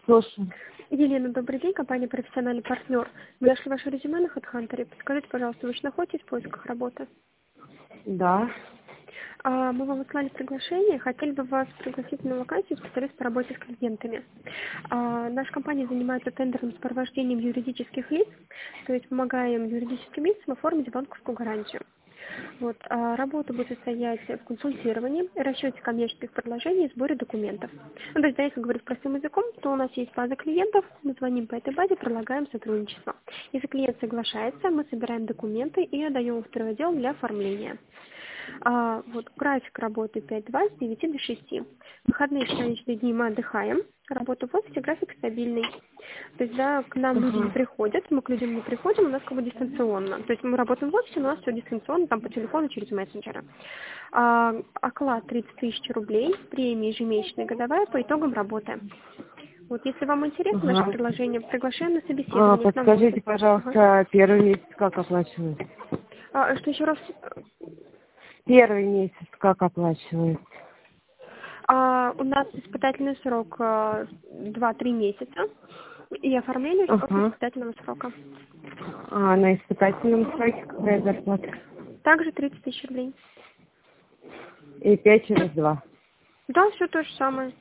Слушай. Елена, добрый день, компания «Профессиональный партнер». Мы нашли ваше резюме на HeadHunter. Подскажите, пожалуйста, вы же находитесь в поисках работы? Да. Мы вам выслали приглашение, хотели бы вас пригласить на вакансию специалист по работе с клиентами. Наша компания занимается тендерным сопровождением юридических лиц, то есть помогаем юридическим лицам оформить банковскую гарантию. Вот, работа будет состоять в консультировании, расчете коммерческих предложений и сборе документов. Ну, то есть, да, если говорить простым языком, то у нас есть база клиентов, мы звоним по этой базе, предлагаем сотрудничество. Если клиент соглашается, мы собираем документы и отдаем в второй отдел для оформления. Вот, график работы 5-2 с 9 до 6. В выходные праздничные дни мы отдыхаем. Работа в офисе, график стабильный. То есть, да, к нам люди не приходят, мы к людям не приходим, у нас как бы дистанционно. То есть мы работаем в офисе, но у нас все дистанционно, там по телефону, через мессенджеры. Оклад 30 тысяч рублей, премия ежемесячная годовая по итогам работы. Вот, если вам интересно наше предложение, приглашаем на собеседование к нам в офис. Подскажите, пожалуйста, первый месяц как оплачивается? Что еще раз? Первый месяц как оплачивается? У нас испытательный срок 2-3 месяца и оформление уже после испытательного срока. На испытательном сроке какая зарплата? Также 30 тысяч рублей. И 5 через 2. Да, все то же самое.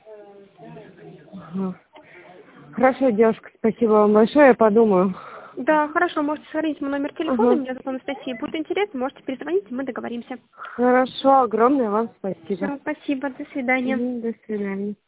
Хорошо, девушка, спасибо вам большое, я подумаю. Да, хорошо, можете сохранить мой номер телефона, меня зовут Анастасия. Будет интересно, можете перезвонить, мы договоримся. Хорошо, огромное вам спасибо. Все, спасибо, до свидания. До свидания.